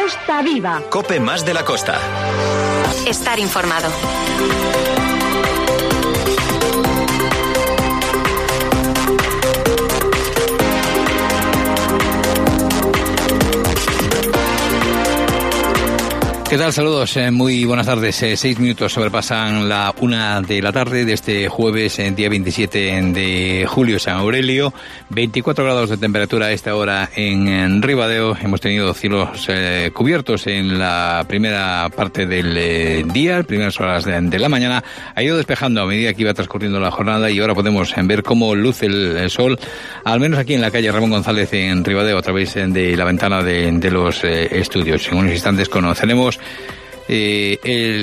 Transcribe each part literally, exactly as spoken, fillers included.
Costa Viva. COPE más de la costa. Estar informado. ¿Qué tal? Saludos, eh, muy buenas tardes. Eh, seis minutos sobrepasan la una de la tarde de este jueves, eh, día veintisiete de julio, San Aurelio. veinticuatro grados de temperatura a esta hora en, en Ribadeo. Hemos tenido cielos eh, cubiertos en la primera parte del eh, día, primeras horas de, de la mañana. Ha ido despejando a medida que iba transcurriendo la jornada y ahora podemos eh, ver cómo luce el, el sol, al menos aquí en la calle Ramón González en Ribadeo, a través eh, de la ventana de, de los eh, estudios. En unos instantes conoceremos Eh,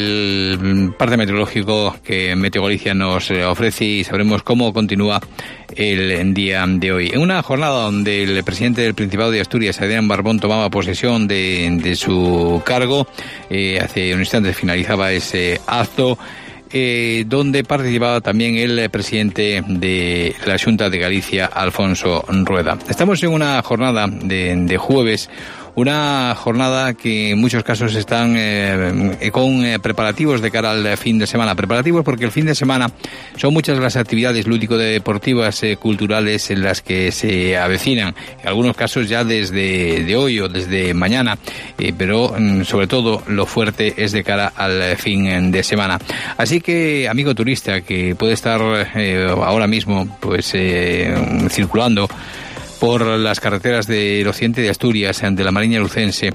el parte meteorológico que Meteo Galicia nos eh, ofrece y sabremos cómo continúa el día de hoy. En una jornada donde el presidente del Principado de Asturias, Adrián Barbón, tomaba posesión de, de su cargo, eh, hace un instante finalizaba ese acto, Eh, donde participaba también el presidente de la Xunta de Galicia, Alfonso Rueda. Estamos en una jornada de, de jueves, una jornada que en muchos casos están eh, con eh, preparativos de cara al fin de semana. Preparativos porque el fin de semana son muchas las actividades lúdico-deportivas, eh, culturales en las que se avecinan. En algunos casos ya desde de hoy o desde mañana, eh, pero mm, sobre todo lo fuerte es de cara al fin de semana. Así que, amigo turista que puede estar eh, ahora mismo pues eh, circulando por las carreteras del occidente de Asturias, de la Mariña Lucense,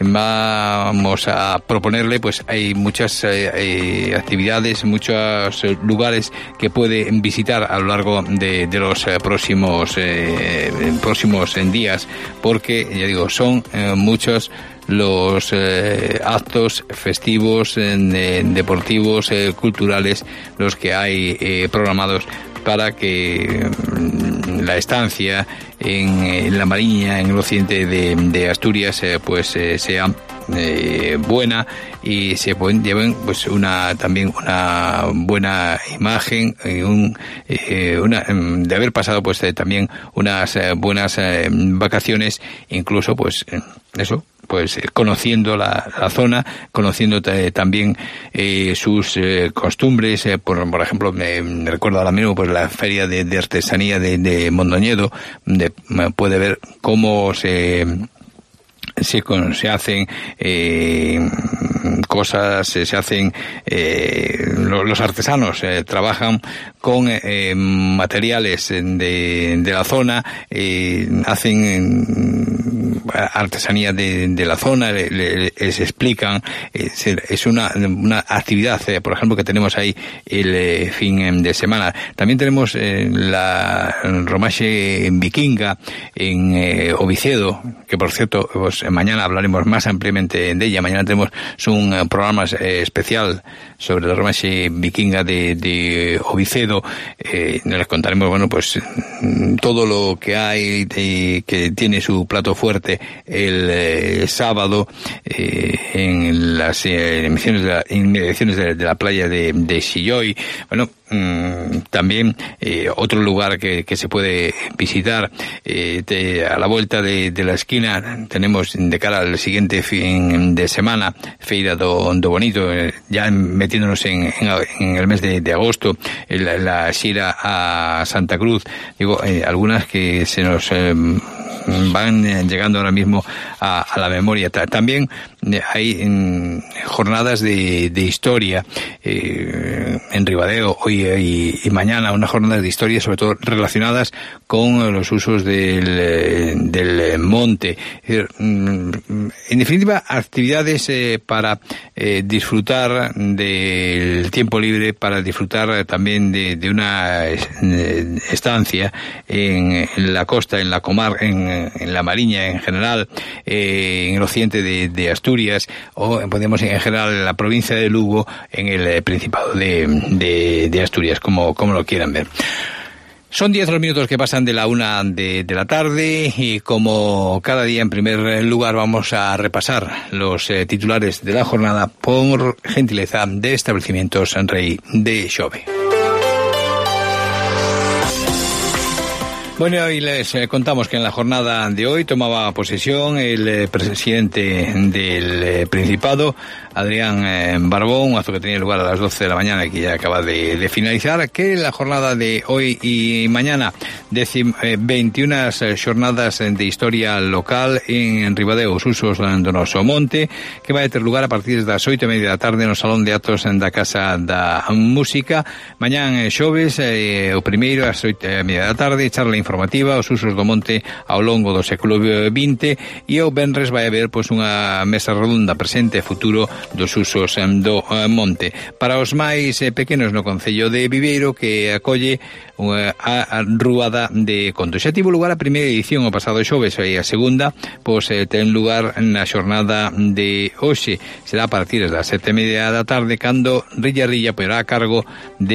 vamos a proponerle, pues hay muchas eh, eh, actividades, muchos eh, lugares que puede visitar a lo largo de, de los eh, próximos eh, próximos eh, días, porque, ya digo, son eh, muchos los eh, actos festivos, eh, deportivos, eh, culturales, los que hay eh, programados para que la estancia en, en la Mariña, en el occidente de, de Asturias, eh, pues eh, sea eh, buena y se lleven pues una también una buena imagen y un eh, una de haber pasado pues eh, también unas eh, buenas eh, vacaciones, incluso pues eh, eso pues eh, conociendo la, la zona, conociendo eh, también eh, sus eh, costumbres, eh, por, por ejemplo, me, me recuerdo ahora mismo pues la feria de, de artesanía de, de Mondoñedo, donde puede ver cómo se se, se hacen eh, cosas, se, se hacen eh, los artesanos eh, trabajan con eh, materiales de, de la zona, eh, hacen artesanía de, de la zona, le, le, les explican, eh, es una, una actividad, eh, por ejemplo, que tenemos ahí el eh, fin de semana. También tenemos eh, la Romaxe Vikinga en eh, Ovicedo, que por cierto, pues, mañana hablaremos más ampliamente de ella. Mañana tenemos un uh, programa eh, especial sobre la Romaxe Vikinga de, de Ovicedo. Eh, les contaremos, bueno, pues todo lo que hay, de, que tiene su plato fuerte el eh, sábado eh, en las eh, emisiones de la, inmediaciones de, de la playa de, de Silloy. Bueno, mmm, también eh, otro lugar que, que se puede visitar eh, de, a la vuelta de, de la esquina tenemos de cara al siguiente fin de semana Feira do, do Bonito, eh, ya metiéndonos en, en, en el mes de, de agosto, la, la Xira a Santa Cruz, digo, eh, algunas que se nos eh, van llegando ahora mismo a, a la memoria. También hay mm, jornadas de, de historia eh, en Ribadeo hoy y, y mañana, unas jornadas de historia sobre todo relacionadas con los usos del, del monte. Es decir, mm, en definitiva, actividades eh, para eh, disfrutar del tiempo libre, para disfrutar también de, de una estancia en, en la costa, en la comarca, en en la Mariña en general, eh, en el occidente de, de Asturias, o podemos en general en la provincia de Lugo, en el Principado de, de, de Asturias, como, como lo quieran ver. Son diez los minutos que pasan de la una de, de la tarde y como cada día, en primer lugar, vamos a repasar los eh, titulares de la jornada por gentileza de Establecimientos Rei de Xove. Bueno, y les eh, contamos que en la jornada de hoy tomaba posesión el eh, presidente del eh, Principado, Adrián eh, Barbón, un acto que tenía lugar a las doce de la mañana y que ya acaba de, de finalizar, que en la jornada de hoy y mañana, decim, eh, veintiuna jornadas de historia local en Ribadeo, os usos do noso monte, que vai ter lugar a partir das oito e media da tarde no Salón de Actos da Casa da Música. Mañán eh, xoves, eh, o primeiro ás oito e media da tarde, charla informativa os usos do monte ao longo do século vinte, e o venres vai haber pois unha mesa redonda presente e futuro dos usos do monte. Para os máis pequenos no concello de Viveiro, que acolle a Ruada de Contos. Xa tivo lugar a primeira edición o pasado xoves, e a segunda pois ten lugar na xornada de hoxe. Será a partir das sete e media da tarde, cando Rilla Rilla poderá a cargo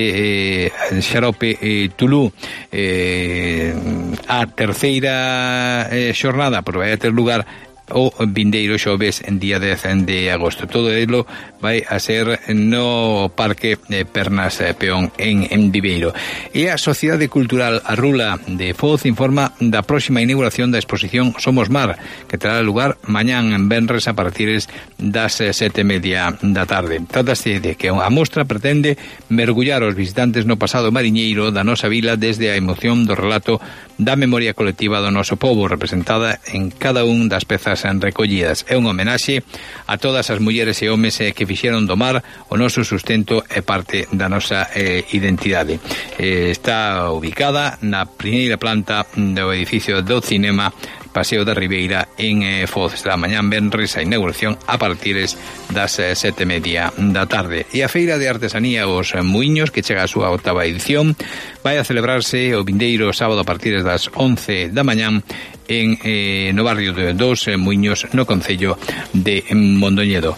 de eh, Xarope eh, Tulú. Eh, a terceira eh, xornada pois vai a ter lugar o vindeiro xoves en día dez de agosto. Todo elo vai a ser no Parque Pernas Peón en, en Viveiro. E a Sociedade Cultural Arrula de Foz informa da próxima inauguración da exposición Somos Mar, que terá lugar mañán en venres a partir das sete e media da tarde. Trátase de que a mostra pretende mergullar os visitantes no pasado mariñeiro da nosa vila desde a emoción do relato da memoria colectiva do noso povo, representada en cada un das pezas recollidas. É un homenaxe a todas as mulleres e homes eh, que fixeron do mar o noso sustento e parte da nosa eh, identidade. Eh, está ubicada na primeira planta do edificio do cinema Paseo da Ribeira en eh, Foz. Será mañán venres a inauguración a partir das eh, sete e media da tarde. E a Feira de Artesanía Os Muiños, que chega a súa octava edición, vai a celebrarse o vindeiro sábado a partir das once da mañán en eh, no barrio de Dos Muiños, no concello de Mondoñedo.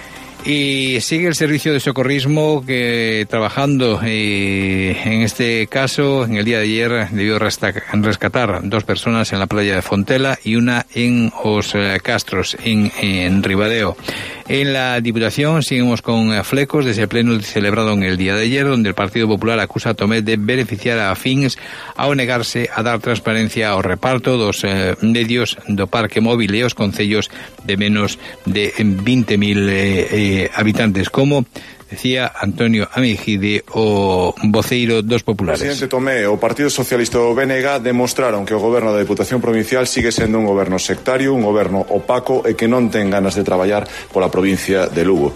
Y sigue el servicio de socorrismo que trabajando eh, en este caso en el día de ayer debió rescatar dos personas en la playa de Fontela y una en Os Castros en, en Ribadeo. En la Diputación seguimos con flecos desde el pleno celebrado en el día de ayer, donde el Partido Popular acusa a Tomé de beneficiar a fins ao negarse a dar transparencia ao reparto dos eh, medios do parque móvil e os concellos de menos de veinte mil eh, eh, habitantes, como decía Antonio Amigide, o voceiro dos populares. Presidente Tomé, o Partido Socialista do B N G demostraron que o goberno da Diputación Provincial sigue sendo un goberno sectario, un goberno opaco e que non ten ganas de traballar pola provincia de Lugo.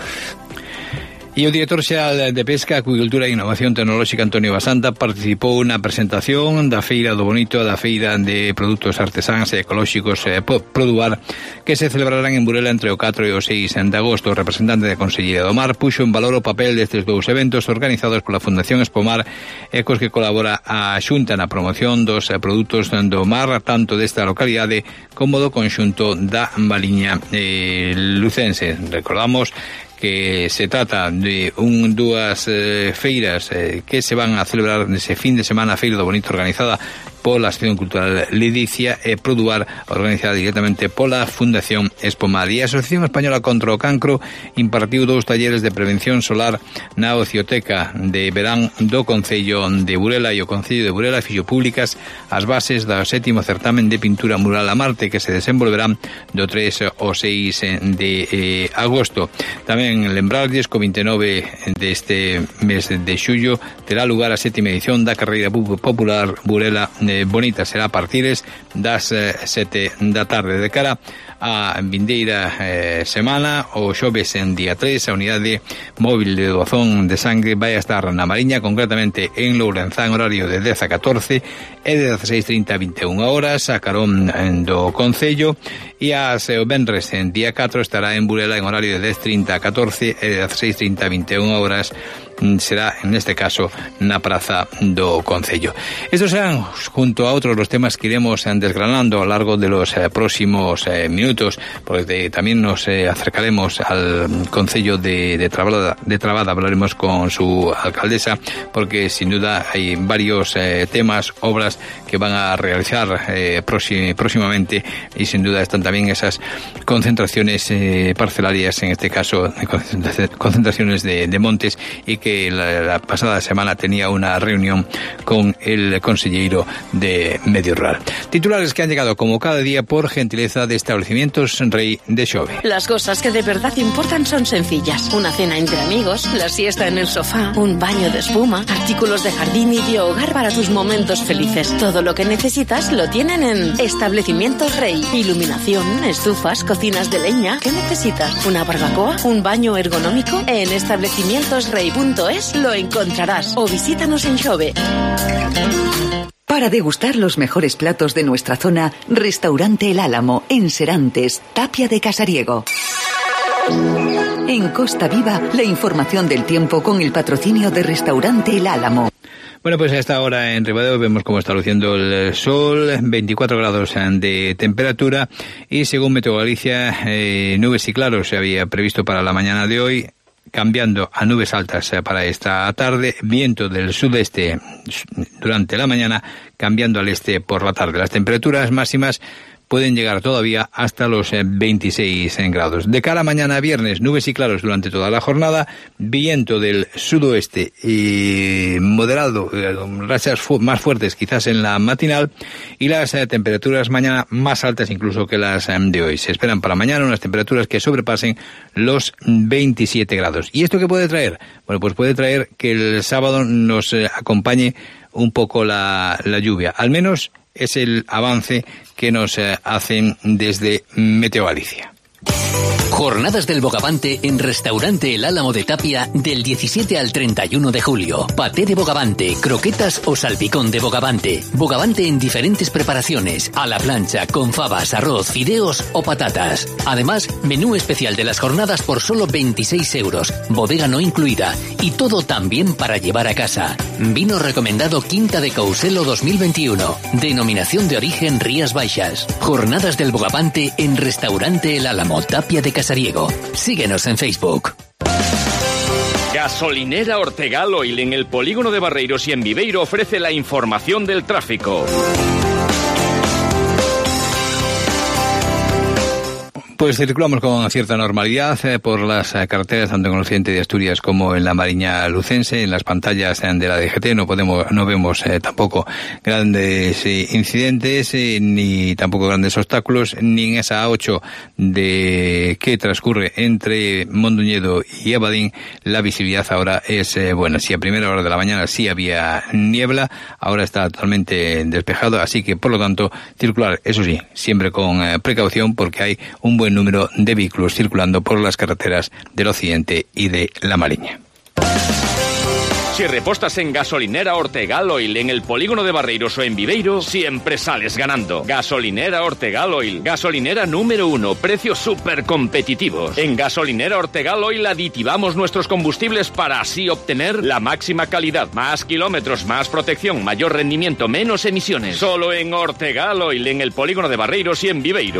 E o director xeral de Pesca, Acuicultura e Innovación Tecnolóxica, Antonio Basanta, participou na presentación da Feira do Bonito, da Feira de Produtos Artesáns e Ecolóxicos eh, Produar, que se celebrarán en Burela entre o catro e o seis de agosto. O representante da Consellería do Mar puxo en valor o papel destes dous eventos organizados pola Fundación Espomar e cos que colabora a Xunta na promoción dos produtos do mar, tanto desta localidade como do conxunto da Mariña eh, Lucense. Recordamos que se trata de un dúas eh, feiras eh, que se van a celebrar nese fin de semana, a Feira do Bonito organizada pola Asociación Cultural Ledicia e Produar, organizada directamente pola Fundación Espomar. E a Asociación Española contra o Cancro impartiu dous talleres de prevención solar na Ocioteca de Verán do Concello de Burela, e o Concello de Burela fixo públicas as bases do sétimo certamen de pintura mural a Marte, que se desenvolverán do tres ao seis de eh, agosto. Tamén lembrarlles que o vinte e nove deste mes de xullo terá lugar a sétima edición da carreira popular Burela eh, Bonita. Será a partires das eh, sete da tarde. De cara a vindeira eh, semana, o xoves en día tres, a unidade móvil de doazón de sangre vai a estar na Mariña, concretamente en Lourenzá, en horario de dez a catorce e de dezaseis trinta a vinte e unha horas, a carón do Concello, e as o venres en día catro estará en Burela en horario de dez trinta a catorce e de dezaseis trinta a vinte e unha horas. Será, en este caso, na Praza do Concello. Estos serán, junto a otros, los temas que iremos desgranando a lo largo de los eh, próximos eh, minutos, porque también nos eh, acercaremos al Concello de, de, Trabada, de Trabada, hablaremos con su alcaldesa, porque sin duda hay varios eh, temas, obras que van a realizar eh, próxim, próximamente, y sin duda están también esas concentraciones eh, parcelarias, en este caso concentraciones de, de montes, y que que la, la pasada semana tenía una reunión con el consejero de Medio Rural. Titulares que han llegado como cada día por gentileza de Establecimientos Rey de Xove. Las cosas que de verdad importan son sencillas. Una cena entre amigos, la siesta en el sofá, un baño de espuma, artículos de jardín y de hogar para tus momentos felices. Todo lo que necesitas lo tienen en Establecimientos Rey. Iluminación, estufas, cocinas de leña. ¿Qué necesitas? ¿Una barbacoa? ¿Un baño ergonómico? En establecimientos rey punto es lo encontrarás. O visítanos en Xove. Para degustar los mejores platos de nuestra zona, Restaurante El Álamo, en Serantes, Tapia de Casariego. En Costa Viva, la información del tiempo con el patrocinio de Restaurante El Álamo. Bueno, pues a esta hora en Ribadeo vemos cómo está luciendo el sol, veinticuatro grados de temperatura y según Meteo Galicia, eh, nubes y claros se había previsto para la mañana de hoy, cambiando a nubes altas para esta tarde, viento del sudeste durante la mañana, cambiando al este por la tarde. Las temperaturas máximas pueden llegar todavía hasta los veintiséis grados. De cara a mañana viernes, nubes y claros durante toda la jornada, viento del sudoeste y moderado, rachas fu- más fuertes quizás en la matinal, y las eh, temperaturas mañana más altas incluso que las eh, de hoy. Se esperan para mañana unas temperaturas que sobrepasen los veintisiete grados. ¿Y esto qué puede traer? Bueno, pues puede traer que el sábado nos eh, acompañe un poco la, la lluvia. Al menos es el avance que nos eh, hacen desde Meteo Galicia. Jornadas del Bogavante en Restaurante El Álamo de Tapia del diecisiete al treinta y uno de julio. Paté de bogavante, croquetas o salpicón de bogavante. Bogavante en diferentes preparaciones, a la plancha, con fabas, arroz, fideos o patatas. Además, menú especial de las jornadas por solo veintiséis euros, bodega no incluida, y todo también para llevar a casa. Vino recomendado Quinta de Couselo dos mil veintiuno. Denominación de origen Rías Baixas. Jornadas del Bogavante en Restaurante El Álamo, Tapia de Casariego. Síguenos en Facebook. Gasolinera Ortegal Oil en el polígono de Barreiros y en Viveiro ofrece la información del tráfico. Pues circulamos con cierta normalidad eh, por las eh, carreteras tanto en el occidente de Asturias como en la Mariña Lucense. En las pantallas eh, de la D G T no podemos, no vemos eh, tampoco grandes eh, incidentes eh, ni tampoco grandes obstáculos, ni en esa A ocho de que transcurre entre Mondoñedo y Abadín. La visibilidad ahora es eh, buena. Si a primera hora de la mañana sí había niebla, ahora está totalmente despejado, así que por lo tanto circular, eso sí, siempre con eh, precaución, porque hay un buen número de vehículos circulando por las carreteras del occidente y de la Mariña. Si repostas en Gasolinera Ortegal Oil en el polígono de Barreiros o en Viveiro, siempre sales ganando. Gasolinera Ortegal Oil, gasolinera número uno, precios súper competitivos. En Gasolinera Ortegal Oil aditivamos nuestros combustibles para así obtener la máxima calidad, más kilómetros, más protección, mayor rendimiento, menos emisiones. Solo en Ortegal Oil en el polígono de Barreiros y en Viveiro.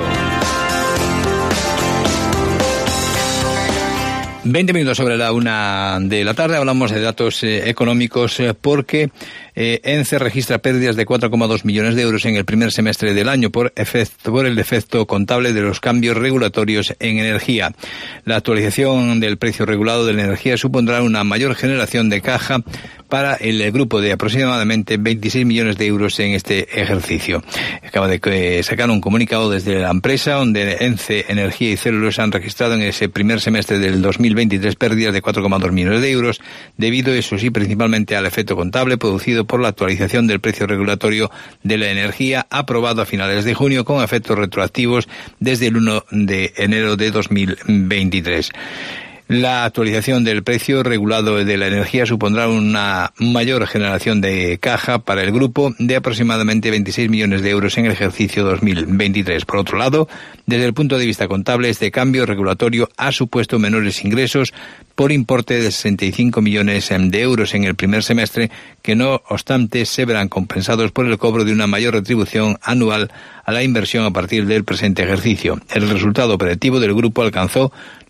veinte minutos sobre la una de la tarde, hablamos de datos eh, económicos eh, porque eh, ENCE registra pérdidas de cuatro coma dos millones de euros en el primer semestre del año por, efecto, por el efecto contable de los cambios regulatorios en energía. La actualización del precio regulado de la energía supondrá una mayor generación de caja para el grupo de aproximadamente veintiséis millones de euros en este ejercicio. Acaba de sacar un comunicado desde la empresa donde ENCE Energía y Células han registrado en ese primer semestre del dos mil veintitrés pérdidas de cuatro coma dos millones de euros, debido, eso sí, principalmente al efecto contable producido por la actualización del precio regulatorio de la energía aprobado a finales de junio con efectos retroactivos desde el uno de enero de dos mil veintitrés. La actualización del precio regulado de la energía supondrá una mayor generación de caja para el grupo de aproximadamente veintiséis millones de euros en el ejercicio dos mil veintitrés. Por otro lado, desde el punto de vista contable, este cambio regulatorio ha supuesto menores ingresos por importe de sesenta y cinco millones de euros en el primer semestre, que no obstante se verán compensados por el cobro de una mayor retribución anual a la inversión a partir del presente ejercicio. El resultado operativo del grupo alcanzó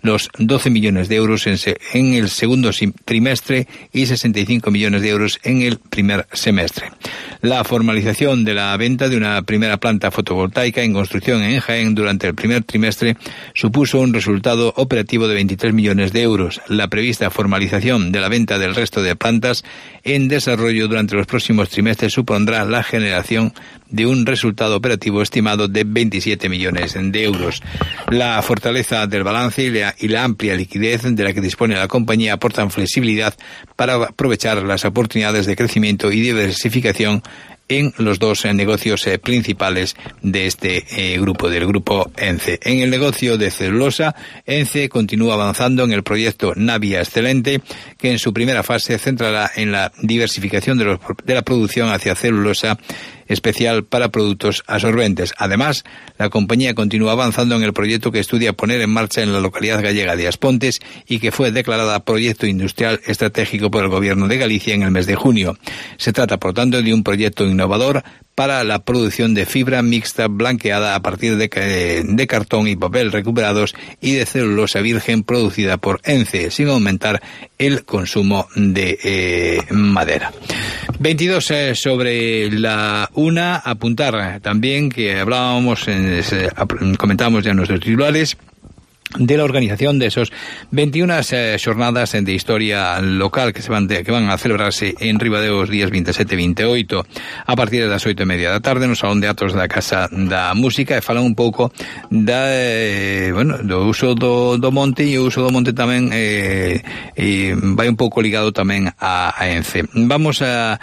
los doce millones de euros en, se, en el segundo trimestre y sesenta y cinco millones de euros en el primer semestre. La formalización de la venta de una primera planta fotovoltaica en construcción en Jaén durante el primer trimestre supuso un resultado operativo de veintitrés millones de euros. La prevista formalización de la venta del resto de plantas en desarrollo durante los próximos trimestres supondrá la generación de un resultado operativo estimado de veintisiete millones de euros. La fortaleza del balance y la, y la amplia liquidez de la que dispone la compañía aportan flexibilidad para aprovechar las oportunidades de crecimiento y diversificación en los dos eh, negocios eh, principales de este eh, grupo, del grupo ENCE. En el negocio de celulosa, ENCE continúa avanzando en el proyecto Navia Excelente, que en su primera fase se centrará en la diversificación de, los, de la producción hacia celulosa especial para productos absorbentes. Además, la compañía continúa avanzando en el proyecto que estudia poner en marcha en la localidad gallega de Aspontes y que fue declarada Proyecto Industrial Estratégico por el Gobierno de Galicia en el mes de junio. Se trata, por tanto, de un proyecto innovador para la producción de fibra mixta blanqueada a partir de, de cartón y papel recuperados y de celulosa virgen producida por ENCE, sin aumentar el consumo de eh, madera. veintidós eh, sobre la una, apuntar también que hablábamos, en, eh, comentábamos ya en nuestros titulares, de la organización de esos veintiuna eh, jornadas de historia local que se van de, que van a celebrarse en Ribadeo os días veintisiete e veintiocho a partir das oito e media da tarde no Salón de Atos da Casa da Música, e falan un pouco da, eh, bueno, do uso do, do monte, e o uso do monte tamén eh, eh, vai un pouco ligado tamén a, a ENCE. Vamos a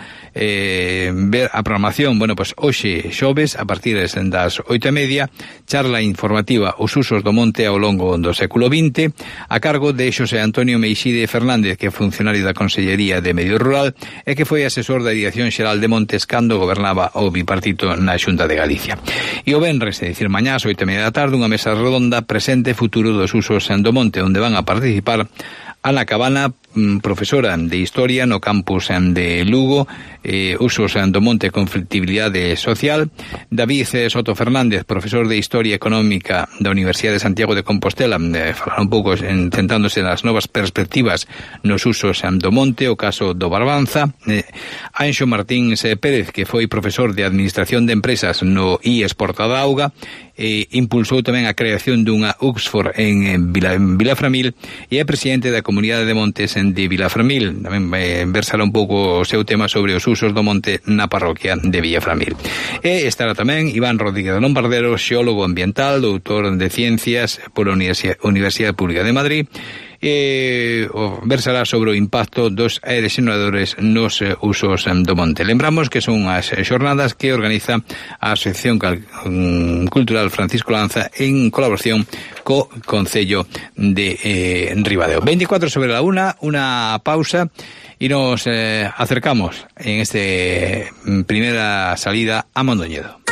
eh, ver a programación. Bueno, pues hoxe xoves a partir das oito e media, charla informativa os usos do monte ao longo do século vinte, a cargo de Xosé Antonio Meixide Fernández, que é funcionario da Consellería de Medio Rural e que foi asesor da Dirección Xeral de Montes cando gobernaba o bipartito na Xunta de Galicia. E o venres, é dicir, mañá ás oito e media da tarde, unha mesa redonda presente futuro dos usos do monte, onde van a participar Ana Cabana, profesora de Historia no campus de Lugo, eh, usos do monte e conflictibilidade social. David Soto Fernández, profesor de Historia Económica da Universidade de Santiago de Compostela, eh, falar un pouco centrándose nas novas perspectivas nos usos do monte, o caso do Barbanza. Eh, Anxo Martín Pérez, que foi profesor de Administración de Empresas no I E S Porta da Auga, eh, impulsou tamén a creación dunha Oxford en Vila, en Vilaframil, e é presidente da Comunidade de Montes de Vilaframil. Tamén eh, versará un pouco o seu tema sobre os usos do monte na parroquia de Vilaframil. E estará tamén Iván Rodríguez Lombardero, xeólogo ambiental, doutor de Ciencias pola Universidade Pública de Madrid, e versará sobre o impacto dos erosionadores nos usos do monte. Lembramos que son as xornadas que organiza a Asociación Cultural Francisco Lanza en colaboración co Concello de eh, Ribadeo. veinticuatro sobre la una, una pausa y nos eh, acercamos en esta primera salida a Mondoñedo.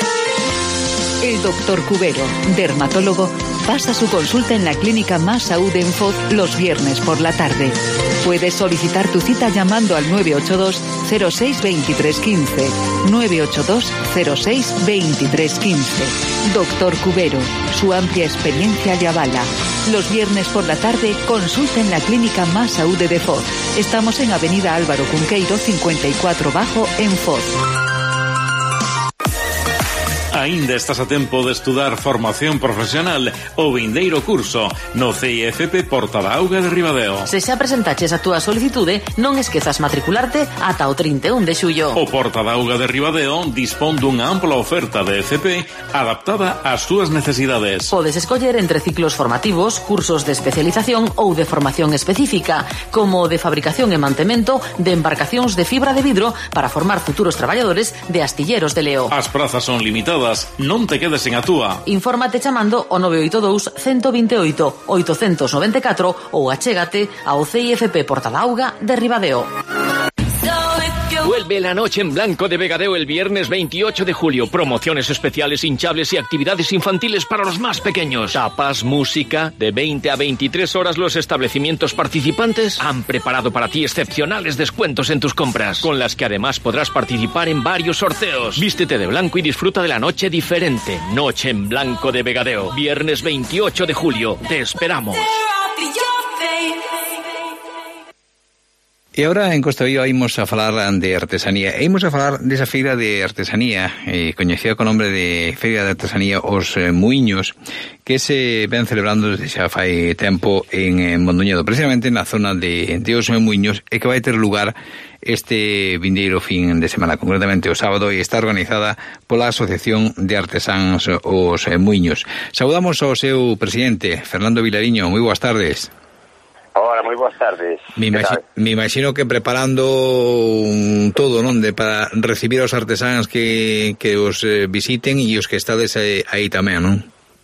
El doctor Cubero, dermatólogo, pasa su consulta en la clínica Más Salud en Foz los viernes por la tarde. Puedes solicitar tu cita llamando al nueve ocho dos cero seis veintitrés quince. nueve ocho dos cero seis veintitrés quince. Doctor Cubero, su amplia experiencia le avala. Los viernes por la tarde, consulta en la clínica Más Salud de Foz. Estamos en Avenida Álvaro Cunqueiro cincuenta y cuatro Bajo en Foz. Aínda estás a tempo de estudar formación profesional o vindeiro curso no C I F P Porta da Auga de Ribadeo. Se xa presentaches a túa solicitude, non esquezas matricularte ata o trinta e un de xullo. O Porta da Auga de Ribadeo dispón dunha ampla oferta de F P adaptada ás túas necesidades. Podes escoller entre ciclos formativos, cursos de especialización ou de formación específica, como de fabricación e mantemento de embarcacións de fibra de vidro para formar futuros traballadores de astilleros de Leo. As prazas son limitadas. Non te quedes sen a túa. Infórmate chamando o nove oito dous, uno dos oito, oito nove catro ou achégate ao C I F P Porta da Auga de Ribadeo. Vuelve la noche en blanco de Vegadeo el viernes veintiocho de julio. Promociones especiales, hinchables y actividades infantiles para los más pequeños. Tapas, música. De veinte a veintitrés horas los establecimientos participantes han preparado para ti excepcionales descuentos en tus compras, con las que además podrás participar en varios sorteos. Vístete de blanco y disfruta de la noche diferente. Noche en blanco de Vegadeo. Viernes veintiocho de julio. Te esperamos. E agora en Costa Viva imos a falar de artesanía. E imos a falar desa feira de artesanía, eh, coñecida co nombre de Feira de Artesanía Os eh, Muiños, que se ven celebrando desde xa fai tempo en, en Mondoñedo, precisamente na zona de, de Os Muiños, e que vai ter lugar este vindeiro fin de semana, concretamente o sábado, e está organizada pola Asociación de Artesáns Os Muiños. Saudamos ao seu presidente, Fernando Vilariño. Moi boas tardes. Hola, moi boas tardes. Me, imagi me imagino que preparando un todo, non, de para recibir aos artesáns que, que os eh, visiten e os que estades aí, aí tamén, non?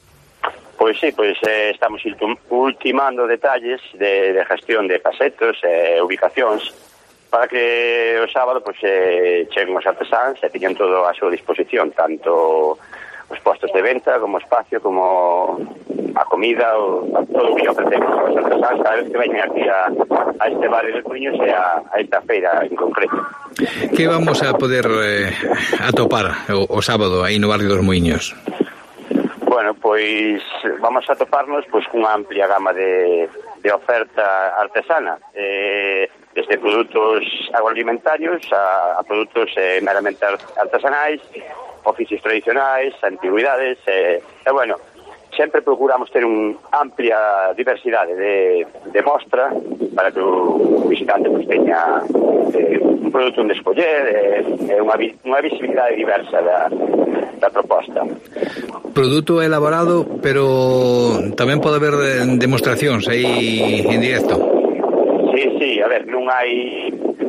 Pois sí, pois eh, estamos ultimando detalles de, de gestión de pasetos e eh, ubicacións para que o sábado pois eh, cheguen os artesáns e teñan todo a súa disposición, tanto os postos de venta, como espacio, como a comida, o, a todo o que ofrecemos aos artesáns cada vez que veñen aquí a, a este barrio de Muiños e a, a esta feira en concreto. Que vamos a poder eh, atopar o, o sábado aí no barrio dos Muiños? Bueno, pois vamos a toparnos pois cunha amplia gama de, de oferta artesana, eh, desde produtos agroalimentarios a, a produtos eh, meramente artesanais, oficios tradicionais, antigüidades, e, e bueno, sempre procuramos ter unha amplia diversidade de, de mostra para que o visitante pues, teña eh, un produto onde escoller e eh, unha, unha visibilidade diversa da, da proposta. Produto elaborado, pero tamén pode haber demostracións aí en directo. Sí, sí, a ver, non hai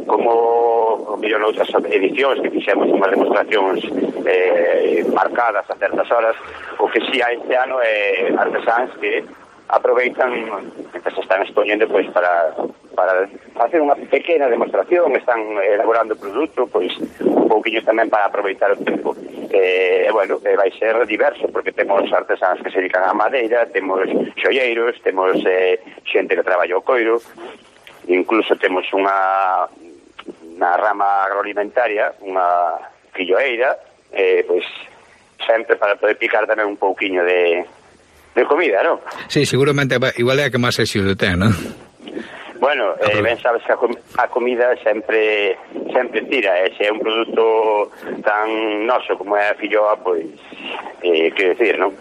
como mellor noutras edicións que fixemos unhas demostracións eh, marcadas a certas horas. O que si hai este ano é artesáns que aproveitan que se están expoñendo pois para, para facer unha pequena demostración, están elaborando o produto, pois un pouquiño tamén para aproveitar o tempo. E eh, bueno, eh, vai ser diverso porque temos artesáns que se dedican á madeira, temos xoieiros, temos eh, xente que traballa o coiro, incluso temos unha na rama agroalimentaria, unha filloeira, eh, pois sempre para poder picar tamén un pouquiño de, de comida, non? Sí, seguramente igual é a que máis éxito ten, non? Bueno, eh, ben sabes que a, com a comida sempre sempre tira, e se é un produto tan noso como é a filloa, pois, eh, que decir, non?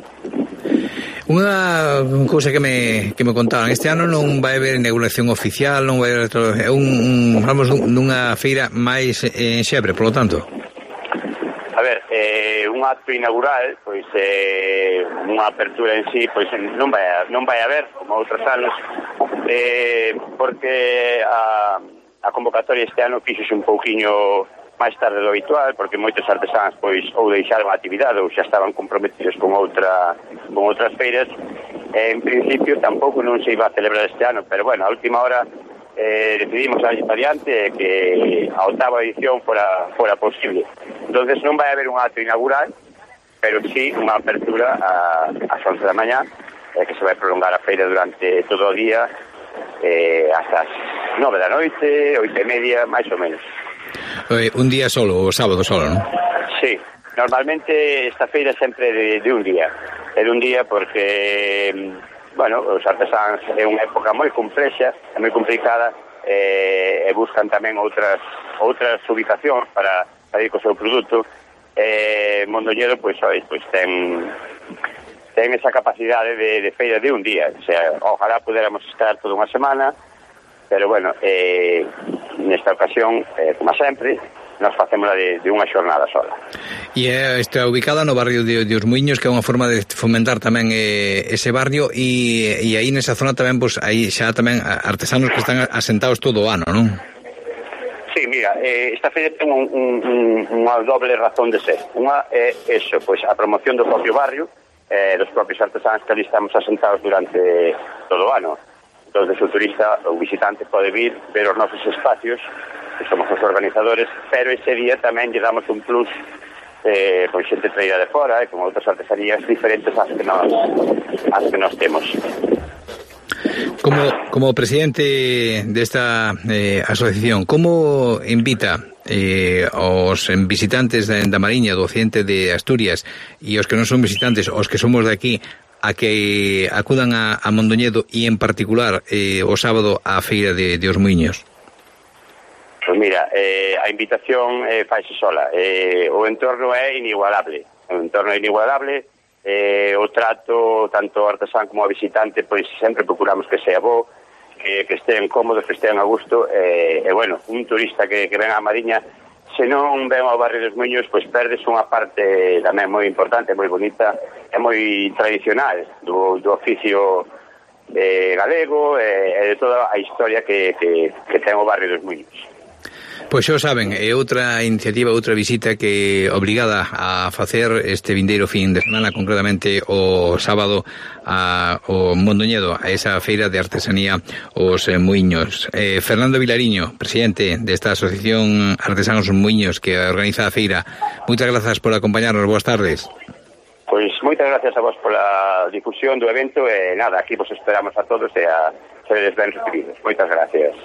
Unha cousa que me, que me contaban, este ano non vai haber inauguración oficial, non vai haber todo, é un, un, vamos, nunha feira máis en xebre, polo tanto. A ver, eh, un acto inaugural, pois eh, unha apertura en sí, pois non vai a, non vai haber, como outros anos, eh, porque a, a convocatoria este ano fixose un pouquiño máis tarde do habitual, porque moitos artesáns pois ou deixaron a actividade ou xa estaban comprometidos con outra con outras feiras. E, en principio tampouco non se iba a celebrar este ano, pero bueno, a última hora eh, decidimos adiante que a octava edición fora, fora posible. Entonces non vai haber un acto inaugural, pero sí unha apertura a, ás once da mañá, eh, que se vai prolongar a feira durante todo o día, eh, hasta as nove da noite, oito e media, máis ou menos. Eh, un día solo, o sábado solo, non? Sí, normalmente esta feira é sempre de, de un día. É de un día porque, bueno, os artesáns é unha época moi complexa, é moi complicada, eh, e buscan tamén outras outras ubicacións para, para ir co seu produto. Eh, Mondoñedo, pois, oi, pois ten ten esa capacidade de, de feira de un día. O sea, ojalá puderamos estar toda unha semana, pero bueno, eh, nesta ocasión, eh, como sempre, nos facemos de, de unha xornada sola. E eh, está ubicada no barrio de, de Os Muiños, que é unha forma de fomentar tamén eh, ese barrio, e, e aí nesa zona tamén, pues, aí xa tamén artesanos que están asentados todo o ano, non? Sí, mira, eh, esta feira ten un, un, un, unha doble razón de ser. Unha é eso, pois a promoción do propio barrio, eh, dos propios artesanos que ali estamos asentados durante todo o ano. Entonces o turista, o visitante, pode vir, ver os nosos espacios que somos os organizadores, pero ese día tamén lle damos un plus eh, con xente traída de fora e con outras artesanías diferentes ás que nós, ás que nós temos. Como, como presidente desta eh, asociación, como invita eh, os visitantes da, da Mariña, do occidente de Asturias, e os que non son visitantes, os que somos de aquí, a que acudan a, a Mondoñedo e en particular eh, o sábado á Feira de, de os Muiños? Pois mira, eh, a invitación eh, faise sola. Eh, o entorno é inigualable. O entorno é inigualable. Eh, o trato, tanto artesán como a visitante, pois sempre procuramos que sea bo, que, que estén cómodos, que estén a gusto. E, eh, eh, bueno, un turista que, que ven a Mariña, se non ven ao barrio dos Muiños, pois perdes unha parte tamén moi importante, moi bonita, e moi tradicional do, do oficio eh, galego e eh, de toda a historia que, que, que ten o barrio dos Muiños. Pois xa o saben, é outra iniciativa, outra visita que obrigada a facer este vindeiro fin de semana, concretamente o sábado a, o Mondoñedo, a esa feira de artesanía os eh, Muiños. Eh, Fernando Vilariño, presidente desta Asociación Artesanos Muiños que organiza a feira, moitas grazas por acompañarnos, boas tardes. Pois moitas gracias a vos pola difusión do evento e nada, aquí vos esperamos a todos e a seres ben recibidos. Moitas gracias.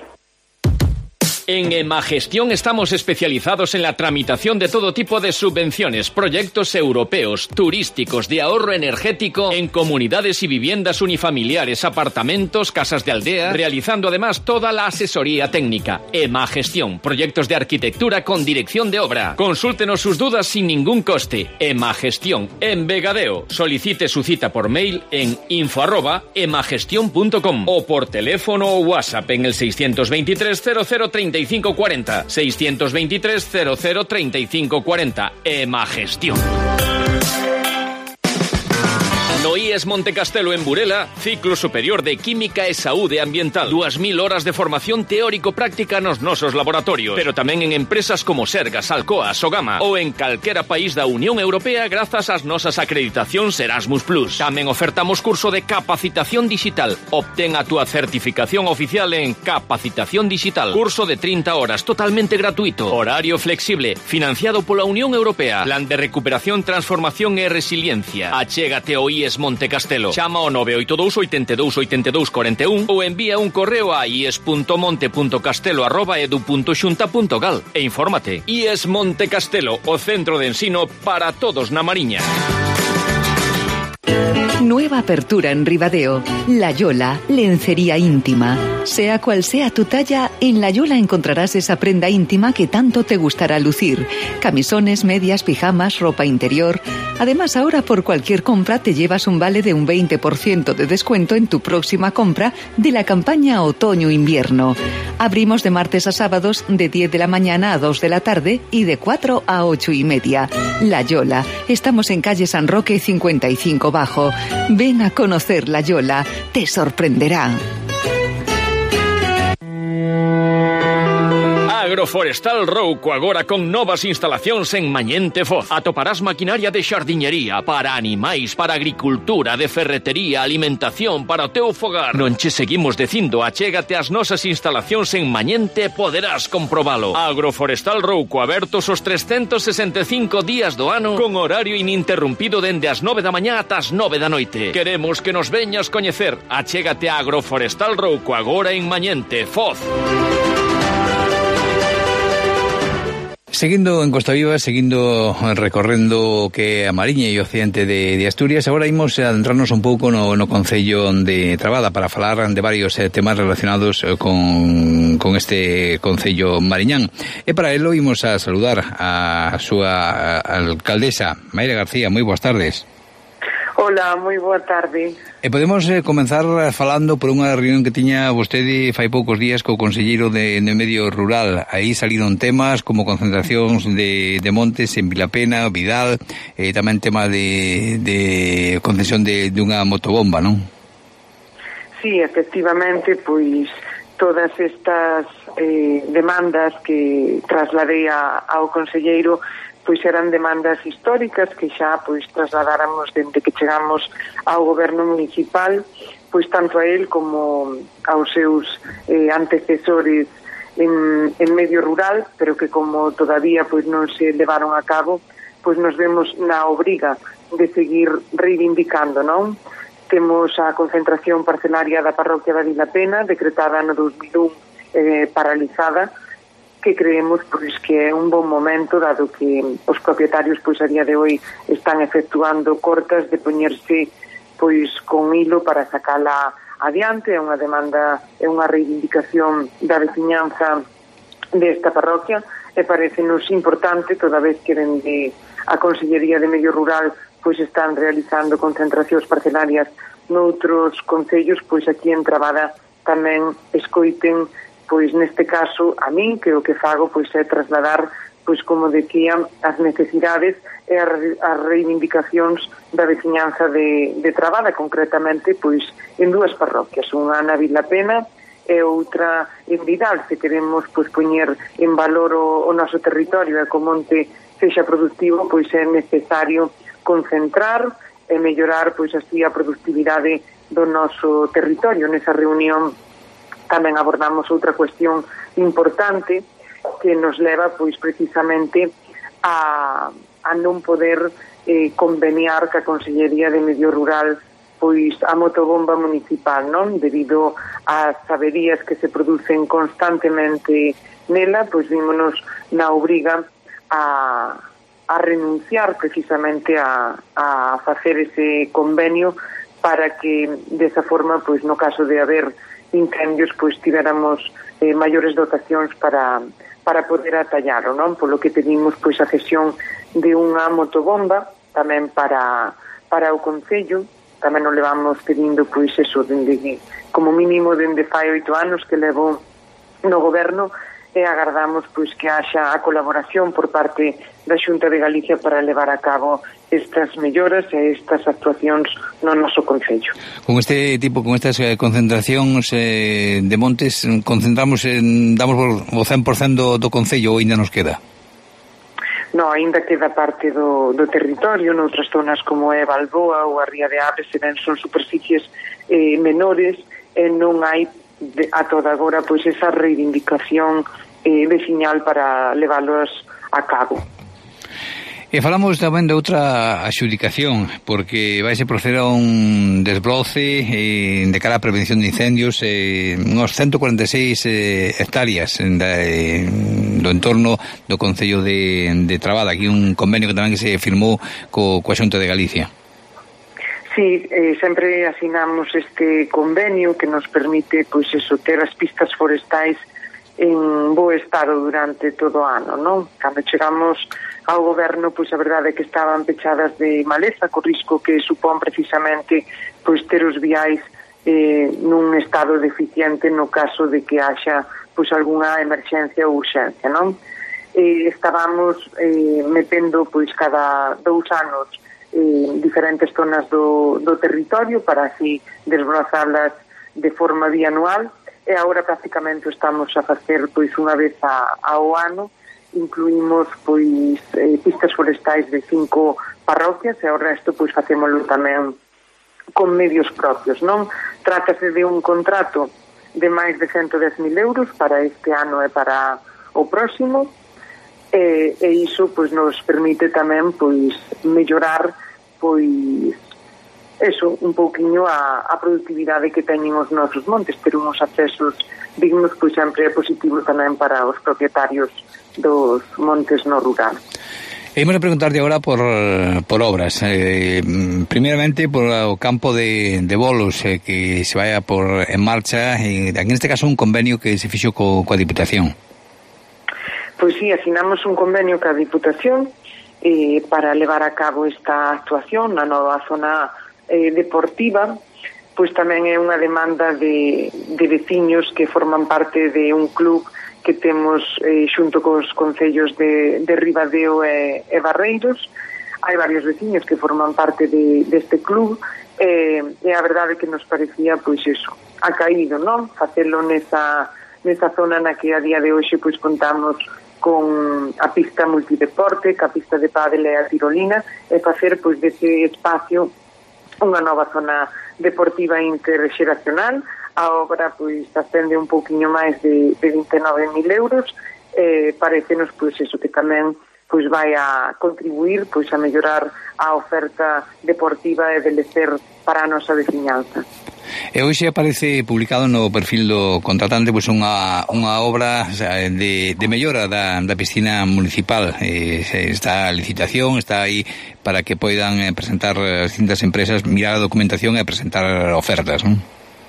En Emagestión estamos especializados en la tramitación de todo tipo de subvenciones, proyectos europeos, turísticos, de ahorro energético, en comunidades y viviendas unifamiliares, apartamentos, casas de aldea, realizando además toda la asesoría técnica. Emagestión, proyectos de arquitectura con dirección de obra. Consúltenos sus dudas sin ningún coste. Emagestión, en Vegadeo. Solicite su cita por mail en info arroba emagestion punto com o por teléfono o WhatsApp en el seiscientos veintitrés cero cero treinta y cinco cuarenta, seiscientos veintitrés cero cero treinta y cinco cuarenta. Emagestión. No I E S Montecastelo en Burela, ciclo superior de Química e Saúde Ambiental. Dúas mil horas de formación teórico-práctica nos nosos laboratorios, pero tamén en empresas como Sergas, Alcoa, Sogama ou en calquera país da Unión Europea grazas ás nosas acreditacións Erasmus plus. Tamén ofertamos curso de capacitación digital. Obtén a túa certificación oficial en Capacitación Digital. Curso de trinta horas, totalmente gratuito. Horario flexible, financiado pola Unión Europea. Plan de recuperación, transformación e resiliencia. Achégate ao I E S Montecastelo. Chama ao nove oito dous oito dous oito dous cuatro un ou envía un correo a i e s punto monte punto castelo arroba edu punto xunta punto gal e infórmate. I E S Montecastelo, o centro de ensino para todos na Mariña. Nueva apertura en Ribadeo. La Yola, lencería íntima. Sea cual sea tu talla, en La Yola encontrarás esa prenda íntima que tanto te gustará lucir. Camisones, medias, pijamas, ropa interior. Además, ahora por cualquier compra te llevas un vale de un veinte por ciento de descuento en tu próxima compra de la campaña Otoño-Invierno. Abrimos de martes a sábados de diez de la mañana a dos de la tarde y de cuatro a ocho y media. La Yola. Estamos en calle San Roque cincuenta y cinco Bajo. Ven a conocer La Yola, te sorprenderá. Agroforestal Rouco agora con novas instalacións en Mañente Foz. Atoparás maquinaria de xardiñería para animais, para agricultura, de ferretería, alimentación, para o teu fogar. Non che seguimos dicindo, achégate ás nosas instalacións en Mañente e poderás comprobalo. Agroforestal Rouco, abertos os trescentos sesenta e cinco días do ano, con horario ininterrumpido dende as nove da mañá ata as nove da noite. Queremos que nos veñas coñecer. Achégate a Agroforestal Rouco agora en Mañente Foz. Seguindo en Costa Viva, seguindo recorrendo que a Mariña e o occidente de, de Asturias, agora imos adentrarnos un pouco no, no Concello de Trabada para falar de varios eh, temas relacionados eh, con, con este Concello mariñán. E para ello imos a saludar a súa alcaldesa, Mayra García. Moi boas tardes. Hola, moi boa tarde. E podemos eh, comenzar falando por unha reunión que tiña vostede fai poucos días co conselleiro de, de Medio Rural. Aí saliron temas como concentracións de, de montes en Vilapena, Vidal, e tamén tema de, de concesión de, de unha motobomba, non? Sí, efectivamente, pois todas estas eh, demandas que trasladei a, ao conselleiro pois eran demandas históricas que xa pois trasladáramos dende que chegamos ao goberno municipal, pois tanto a él como aos seus eh, antecesores en, en medio rural, pero que como todavía pois non se levaron a cabo, pois nos vemos na obriga de seguir reivindicando, non? Temos a concentración parcelaria da parroquia da Vilapena, decretada no dos mil un, eh, paralizada, que creemos pois que é un bon momento, dado que os propietarios pois a día de hoy están efectuando cortas de poñerse pois con hilo para sacala adiante. É unha demanda, é unha reivindicación da veciñanza desta parroquia, e parecenos importante, toda vez que dende a Consellería de Medio Rural pois están realizando concentracións parcelarias noutros concellos, pois aquí en Trabada tamén escoiten, pois neste caso a min, que o que fago pois é trasladar, pois como decía, as necesidades e as reivindicacións da veciñanza de, de Trabada, concretamente pois en dúas parroquias, unha na Vilapena e outra en Vidal. Se queremos pois poñer en valor o, o noso territorio e que o monte sexa productivo, pois é necesario concentrar e mellorar pois así a productividade do noso territorio. Nesa reunión tamén abordamos outra cuestión importante que nos leva pois precisamente a, a non poder eh, conveniar ca Consellería de Medio Rural pois a motobomba municipal, non? Debido ás averías que se producen constantemente nela, pois vímonos na obriga a, a renunciar precisamente a, a facer ese convenio para que desa forma, pois no caso de haber incendios, pois tivéramos eh, maiores dotacións para para poder atallalo, non? Polo que pedimos pois a cesión de unha motobomba tamén para para o concello. Tamén nos levamos pedindo pois eso dende, como mínimo dende fai oito anos que levo no goberno, e agardamos pois que haxa a colaboración por parte da Xunta de Galicia para levar a cabo estas melloras e estas actuacións no noso concello. Con este tipo, con estas eh, concentracións eh, de montes, concentramos en, damos o cen por cento do, do concello ou ainda nos queda? No, ainda queda parte do, do territorio, noutras zonas como é Balboa ou a Ría de Aves, se ben son superficies eh, menores, e non hai de, a toda agora pois esa reivindicación eh, veciñal para leválos a cabo. E falamos tamén de outra axudicación, porque vai se proceder a un desbroce eh, de cara á prevención de incendios, eh, uns ciento cuarenta e seis eh, hectáreas de, do entorno do Concello de, de Trabada. Aquí un convenio que tamén que se firmou co, coa Xunta de Galicia. Sí, eh, sempre asinamos este convenio que nos permite pois eso, ter as pistas forestais en bo estado durante todo o ano, non? Cando chegamos ao goberno, pois a verdade é que estaban pechadas de maleza, co risco que supón precisamente pois ter os viais eh, nun estado deficiente no caso de que haxa pois algunha emerxencia ou urxencia, non? Eh, estábamos eh, metendo pois cada dous anos eh, diferentes zonas do, do territorio para así desbrozalas de forma bianual, e agora prácticamente estamos a facer pois unha vez a, ao ano. Incluímos pois eh, pistas forestais de cinco parroquias e o resto pois facémolo tamén con medios propios, non? Trátase de un contrato de máis de ciento dez mil euros para este ano e para o próximo, e, e iso pois nos permite tamén pois mellorar pois eso, un pouquiño a, a productividade que teñen os nosos montes, ter uns accesos dignos, pois sempre é positivo tamén para os propietarios dos montes no rural. Imos a preguntarte agora por, por obras. Eh, primeramente, por o campo de, de bolos eh, que se vai a por en marcha, eh, en este caso un convenio que se fixo co, coa Diputación. Pois sí, asinamos un convenio coa Diputación eh, para levar a cabo esta actuación na nova zona eh, deportiva. Pois tamén é unha demanda de, de veciños que forman parte de un club que temos eh, xunto cos concellos de, de Ribadeo e, e Barreiros. Hai varios veciños que forman parte de, deste club, e, e a verdade que nos parecía pois eso, ha caído, non? Facelo nesa, nesa zona na que a día de hoxe pois contamos con a pista multideporte, ca pista de pádel e a tirolina, e facer pois dese espacio unha nova zona deportiva interxeracional. a obra pois ascende un pouquiño máis de, de vinte e nove mil euros. Eh, parecenos pois eso que tamén pois vai a contribuir pois a mellorar a oferta deportiva e de lecer para a nosa veciñanza. E hoxe aparece publicado no perfil do contratante pois unha, unha obra de, de mellora da, da piscina municipal. Eh, está a licitación, está aí para que poidan presentar distintas empresas, mirar a documentación e presentar ofertas, non?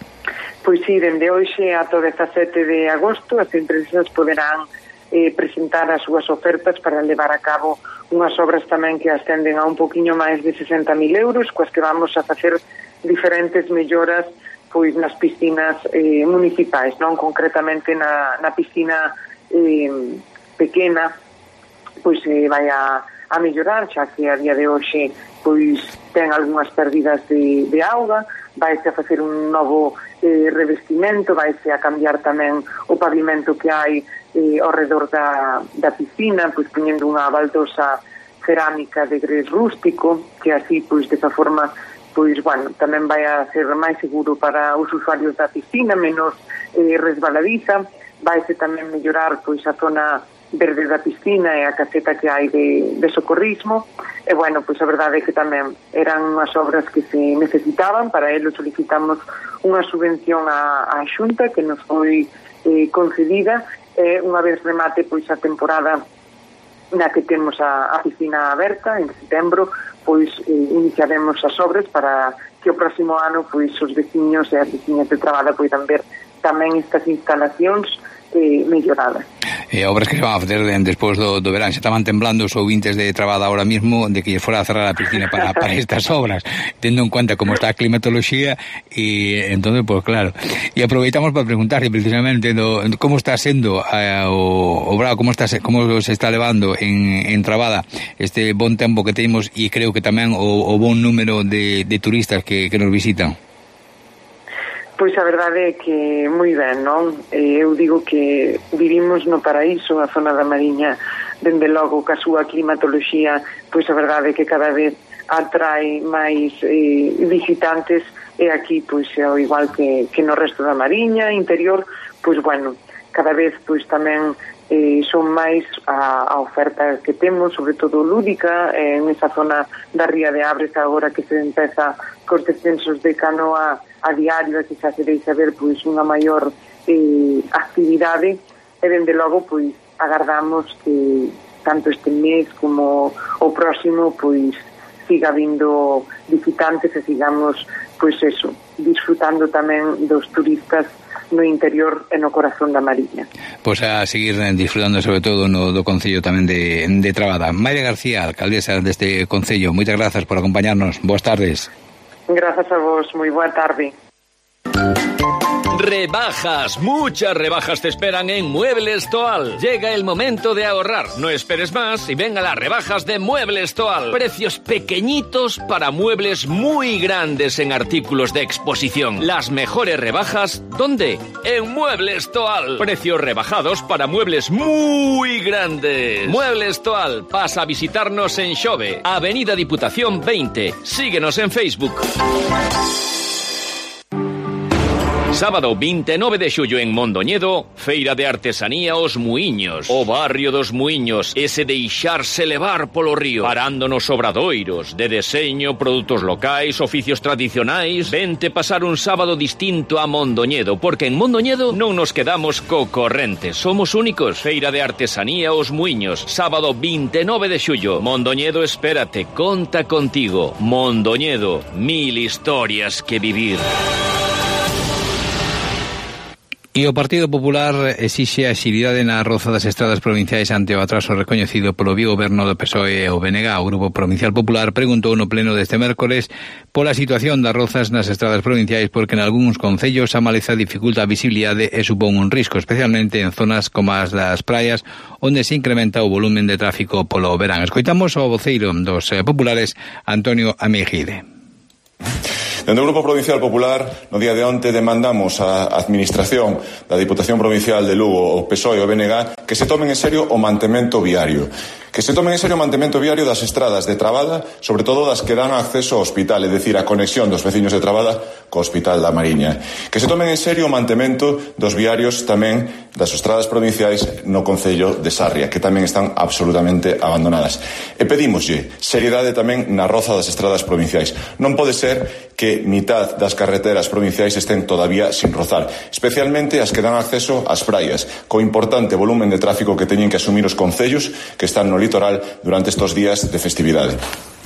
Pois sí, dende hoxe ata o dezasete de agosto as empresas poderán eh, presentar as súas ofertas para levar a cabo unhas obras tamén que ascenden a un poquinho máis de sesenta mil euros, coas que vamos a facer diferentes melloras pois nas piscinas eh, municipais, non concretamente na, na piscina eh, pequena, pois eh, vai a, a mellorar, xa que a día de hoxe pois ten algunhas pérdidas de, de auga, vaise a facer un novo eh, revestimento, vaise a cambiar tamén o pavimento que hai eh, ao redor da, da piscina, pois poñendo unha baldosa cerámica de gres rústico, que así, pois, desa forma, pois, bueno, tamén vai a ser máis seguro para os usuarios da piscina, menos eh, resbaladiza, vaise tamén mellorar, pois, a zona verde da piscina e a caseta que hai de, de socorrismo, e, bueno, pois, a verdade é que tamén eran unhas obras que se necesitaban, para elo solicitamos unha subvención á, á Xunta que nos foi eh, concedida, e unha vez remate pois a temporada na que temos a, a piscina aberta en setembro, pois eh, iniciaremos as obras para que o próximo ano pois os veciños e as veciñas de Trabada poidan ver tamén estas instalacións eh, melloradas. E obras que se van a facer despois do, do verán. Se estaban temblando os ouvintes de Trabada ahora mismo de que fuera a cerrar a piscina para, para estas obras, tendo en cuenta como está a climatoloxía, e entonces, pues claro. E aproveitamos para preguntarle precisamente do, como está sendo eh, o, o bravo, como está como se está levando en, en Trabada este bon tempo que temos, e creo que tamén o, o bon número de, de turistas que, que nos visitan. Pois a verdade é que moi ben, non? Eu digo que vivimos no paraíso, a zona da Mariña, dende logo que a súa climatoloxía, pois a verdade é que cada vez atrae máis eh, visitantes, e aquí, pois, ao igual que, que no resto da Mariña, interior, pois, bueno, cada vez, pois, tamén eh, son máis a, a oferta que temos, sobre todo lúdica, eh, en esa zona da Ría de Abres, agora que se empeza cos descensos de canoa a diario, que xa se deixa ver pois unha maior eh, actividade, e dende logo pois agardamos que tanto este mes como o próximo pois siga vindo visitantes e sigamos pois eso, disfrutando tamén dos turistas no interior e no corazón da Mariña. Pois a seguir disfrutando sobre todo no do Concello tamén de, de Trabada. Mayra García, alcaldesa deste Concello, moitas grazas por acompañarnos. Boas tardes. Gracias a vos, moi boa tarde. Rebajas, muchas rebajas te esperan en Muebles Toal. Llega el momento de ahorrar. No esperes más y ven a las rebajas de Muebles Toal. Precios pequeñitos para muebles muy grandes en artículos de exposición. Las mejores rebajas, ¿dónde? En Muebles Toal. Precios rebajados para muebles muy grandes. Muebles Toal. Pasa a visitarnos en Xove, Avenida Diputación veinte. Síguenos en Facebook. Sábado vinte e nove de xullo en Mondoñedo, Feira de Artesanía Os Muiños. O barrio dos Muiños, ese deixarse levar polo río, parando nos obradoiros de deseño, produtos locais, oficios tradicionais. Vente pasar un sábado distinto a Mondoñedo, porque en Mondoñedo non nos quedamos co corrente, somos únicos. Feira de Artesanía Os Muiños, sábado vinte e nove de xullo. Mondoñedo, espérate, conta contigo. Mondoñedo, mil historias que vivir. E o Partido Popular exixe a xilidade na roza das estradas provinciais ante o atraso recoñecido polo bigoberno do P S O E e o B N G. O Grupo Provincial Popular preguntou no pleno deste mércoles pola situación das rozas nas estradas provinciais, porque en algúns concellos a maleza dificulta a visibilidade e supón un risco, especialmente en zonas como as das praias, onde se incrementa o volumen de tráfico polo verán. Escoitamos ao voceiro dos populares, Antonio Amejide. Dende o Grupo Provincial Popular, no día de onte demandamos á Administración da Diputación Provincial de Lugo, o P S O E e o B N G, que se tomen en serio o mantemento viario. Que se tomen en serio o mantemento viario das estradas de Trabada, sobre todo das que dan acceso ao hospital, é dicir, a conexión dos veciños de Trabada co Hospital da Mariña. Que se tomen en serio o mantemento dos viarios tamén das estradas provinciais no concello de Sarria, que tamén están absolutamente abandonadas. E pedímoslle seriedade tamén na roza das estradas provinciais. Non pode ser que mitad das carreteras provinciais estén todavía sin rozar, especialmente as que dan acceso ás praias, co importante volumen de tráfico que teñen que asumir os concellos que están no litoral durante estos días de festividade.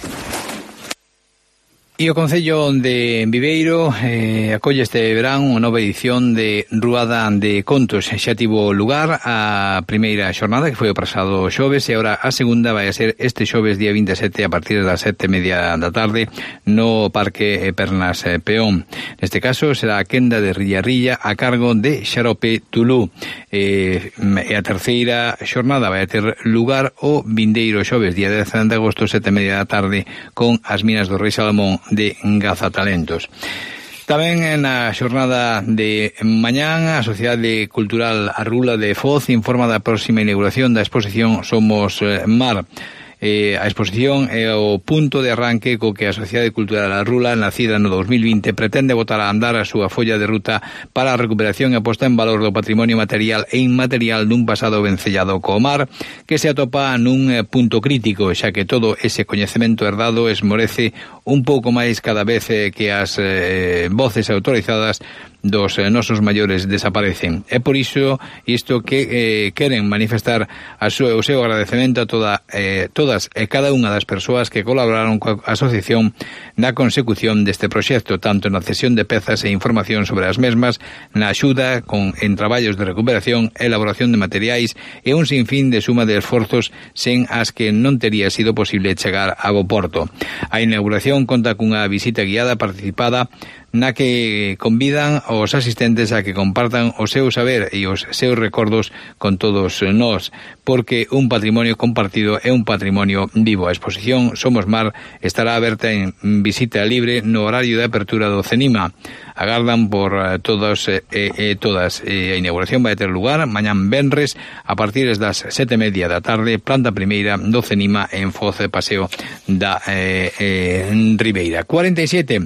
E o Concello de Viveiro eh, acolle este verán unha nova edición de Ruada de Contos. Xa tivo lugar a primeira xornada, que foi o pasado xoves, e agora a segunda vai a ser este xoves día vinte e sete a partir das sete e media da tarde no Parque Pernas Peón. Neste caso será a quenda de Rilla Rilla a cargo de Xarope Tulú. Eh, e a terceira xornada vai a ter lugar o vindeiro xoves día dez de agosto sete e media da tarde con as minas do Rei Salomón de Gazatalentos. Tamén na xornada de mañán a Sociedade Cultural Arrula de Foz informa da próxima inauguración da exposición Somos Mar. Eh, a exposición é o punto de arranque co que a Sociedade Cultural Arrula, nacida no dos mil vinte, pretende botar a andar a súa folla de ruta para a recuperación e posta en valor do patrimonio material e inmaterial dun pasado vencellado co mar, que se atopa nun punto crítico, xa que todo ese coñecemento herdado esmorece un pouco máis cada vez que as eh, voces autorizadas dos eh, nosos maiores desaparecen. É por iso isto que eh, queren manifestar a súa, o seu agradecemento a toda, eh, todas e cada unha das persoas que colaboraron coa asociación na consecución deste proxecto, tanto na cesión de pezas e información sobre as mesmas, na axuda con, en traballos de recuperación, elaboración de materiais e un sinfín de suma de esforzos sen as que non tería sido posible chegar a bo porto. A inauguración conta cunha visita guiada participada na que convidan os asistentes a que compartan o seu saber e os seus recordos con todos nós, porque un patrimonio compartido é un patrimonio vivo. A exposición Somos Mar estará aberta en visita libre no horario de apertura do CENIMA. Agardan por todos e eh, eh, todas. Eh, a inauguración vai ter lugar mañán venres a partir das sete e media da tarde, planta primeira do CENIMA en Foz, Paseo da eh, eh, Ribeira. cuarenta y siete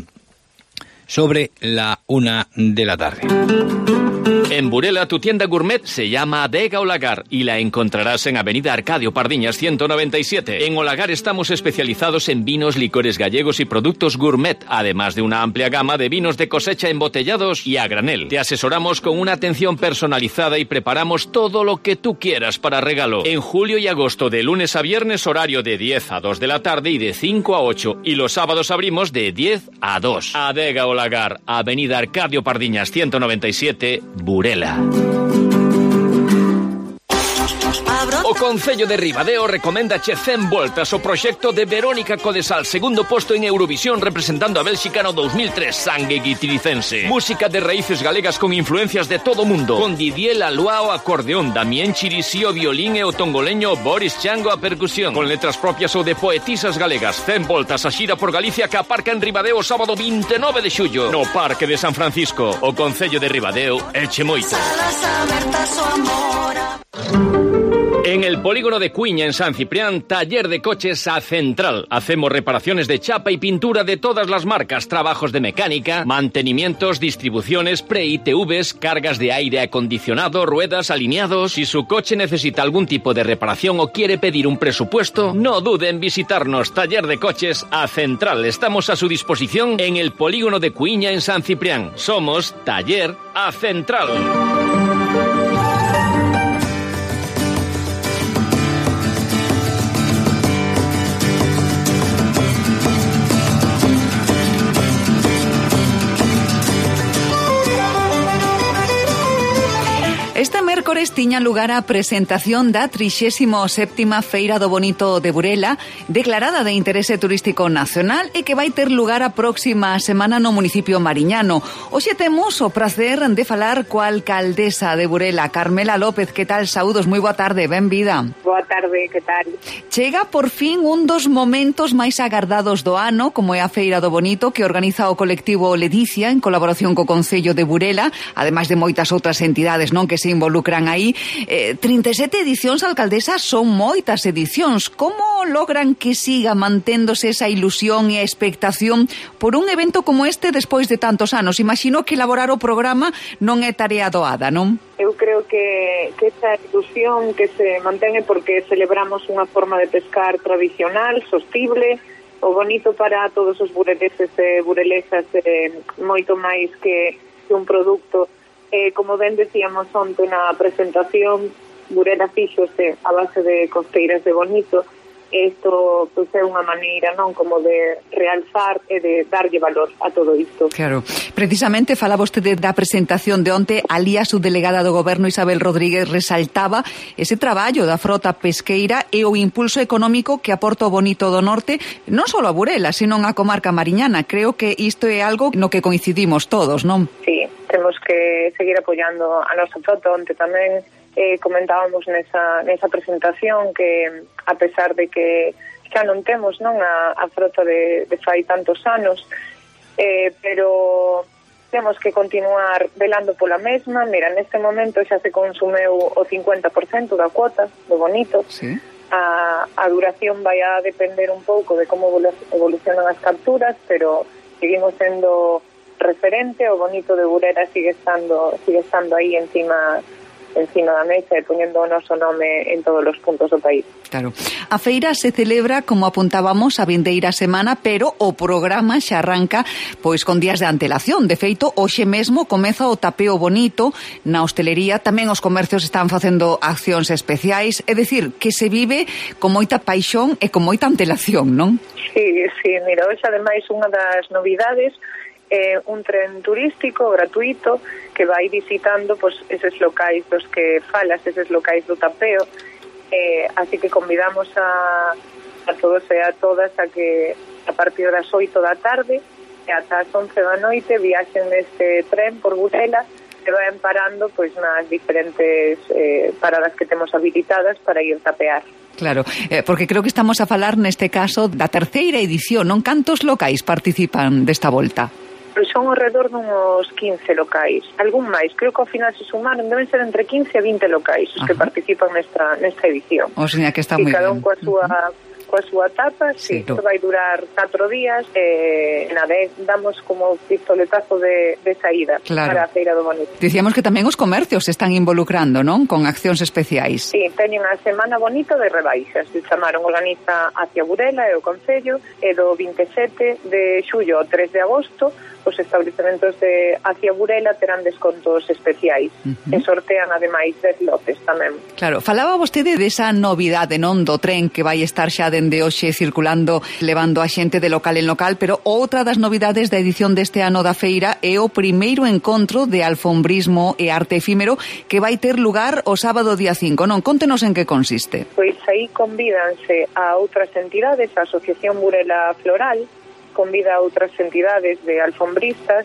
sobre la una de la tarde. En Burela, tu tienda gourmet se llama Adega Olagar y la encontrarás en Avenida Arcadio Pardiñas ciento noventa y siete. En Olagar estamos especializados en vinos, licores gallegos y productos gourmet, además de una amplia gama de vinos de cosecha embotellados y a granel. Te asesoramos con una atención personalizada y preparamos todo lo que tú quieras para regalo. En julio y agosto, de lunes a viernes, horario de diez a dos de la tarde y de cinco a ocho. Y los sábados abrimos de diez a dos. Adega Olagar, Avenida Arcadio Pardiñas ciento noventa y siete, Burela. O Concello de Ribadeo recomenda che cen voltas o proxecto de Verónica Codesal, segundo posto en Eurovisión representando a Bélxica no dos mil tres, sangue guitiricense. Música de raíces galegas con influencias de todo o mundo, con Didier Laloa o acordeón, Damián Chirisí o violín e o tongoleño Boris Chango a percusión, con letras propias ou de poetisas galegas. cen voltas a xira por Galicia que aparca en Ribadeo o sábado vinte e nove de xullo no Parque de San Francisco. O Concello de Ribadeo eche moito. En el polígono de Cuiña, en San Ciprián, taller de coches A Central. Hacemos reparaciones de chapa y pintura de todas las marcas, trabajos de mecánica, mantenimientos, distribuciones, pre-I T Vs, cargas de aire acondicionado, ruedas, alineados. Si su coche necesita algún tipo de reparación o quiere pedir un presupuesto, no dude en visitarnos. Taller de coches A Central. Estamos a su disposición en el polígono de Cuiña, en San Ciprián. Somos Taller A Central. Este mércores tiña lugar a presentación da trixésima séptima Feira do Bonito de Burela, declarada de interese turístico nacional e que vai ter lugar a próxima semana no municipio mariñano. Hoxe temos o prazer de falar coa alcaldesa de Burela, Carmela López. Que tal? Saúdos, moi boa tarde, benvida. Boa tarde, que tal? Chega por fin un dos momentos máis agardados do ano, como é a Feira do Bonito, que organiza o colectivo Ledicia en colaboración co Concello de Burela, ademais de moitas outras entidades, non, que se involucran aí. Eh, trinta e sete edicións, alcaldesa, son moitas edicións. Como logran que siga manténdose esa ilusión e a expectación por un evento como este despois de tantos anos? Imagino que elaborar o programa non é tarea doada, non? Eu creo que, que esa ilusión que se mantén é porque celebramos unha forma de pescar tradicional, sostible, o bonito para todos os bureleses e burelesas, eh, moito máis que, que un produto. Eh, como ben decíamos onte na presentación, Burela fíxose a base de costeiras de bonito. Isto pois, é unha maneira, non, como de realzar e de darlle valor a todo isto. Claro. Precisamente fala vostede da presentación de onte, alí a subdelegada do Goberno Isabel Rodríguez resaltaba ese traballo da frota pesqueira e o impulso económico que aporta o Bonito do Norte, non só a Burela, sino a comarca mariñana. Creo que isto é algo no que coincidimos todos, non? Sí, temos que seguir apoiando a nosa frota. Onte tamén Eh, comentábamos nesa, nesa presentación que a pesar de que xa non temos non a, a frota de, de fai tantos anos, eh, pero temos que continuar velando pola mesma. Mira, neste momento xa se consumeu o cincuenta por cento da cuota do bonito. Sí. A, a duración vai a depender un pouco de como evolucionan as capturas, pero seguimos sendo referente. O bonito de Burela sigue estando, sigue estando aí encima encima da mesa e poñendo o noso nome en todos os puntos do país. Claro. A feira se celebra, como apuntábamos, a vindeira semana, pero o programa xa arranca pois con días de antelación. De feito, hoxe mesmo comeza o tapeo bonito na hostelería, tamén os comercios están facendo accións especiais, é dicir, que se vive con moita paixón e con moita antelación, non? Sí, sí, mira, hoxe ademais unha das novidades é un tren turístico gratuito que vai visitando pois, eses locais dos que falas, eses locais do tapeo, eh, así que convidamos a, a todos e a todas a que a partir das oito da tarde e ata as once da noite viaxen neste tren por Burela e vayan parando pois nas diferentes eh, paradas que temos habilitadas para ir tapear. Claro, eh, porque creo que estamos a falar neste caso da terceira edición, non? Cantos locais participan desta volta? Pois son alrededor dunhos quince locais, algún máis, creo que ao final se sumaron, deben ser entre quince e vinte locais os Ajá. que participan nesta, nesta edición. O sea, que está e moi cada ben. un coa súa, uh-huh. coa súa etapa, sí, isto vai durar catro días, e nada, damos como pistoletazo de, de saída claro. para a Feira do Bonito. Dicíamos que tamén os comercios se están involucrando, non? Con accións especiais. Sí, teñen a Semana Bonita de rebaixas, se chamaron, organiza hacia Burela e o Concello, e do vinte e sete de xullo ao tres de agosto, os establecementos de hacia Burela terán descontos especiais uh-huh. e sortean ademais dez lotes tamén. Claro, falaba vostede desa novidade, non, do tren que vai estar xa dende hoxe circulando, levando a xente de local en local, pero outra das novidades da edición deste ano da feira é o primeiro encontro de alfombrismo e arte efímero que vai ter lugar o sábado día cinco, non? Contenos en que consiste. Pois aí convídanse a outras entidades, a Asociación Burela Floral, convida a outras entidades de alfombristas,